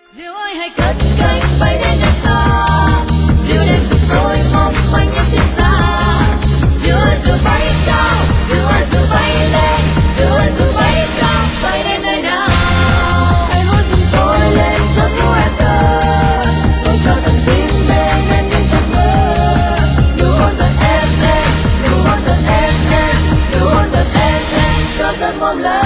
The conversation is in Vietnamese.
Diều ơi hãy cất cánh bay đến nơi xa, diều đêm cùng tôi mong manh những chiếc xa. Diều ơi diều bay cao, diều ơi diều bay lên, diều ơi diều bay cao, bay đến nơi nào. Hãy hôn cùng tôi lên giấc ngủ em thơ, ôm cho tận tim em nên những giấc mơ. Nụ hôn thật em lên, nụ hôn thật em lên, nụ hôn thật em lên cho giấc mộng lớn.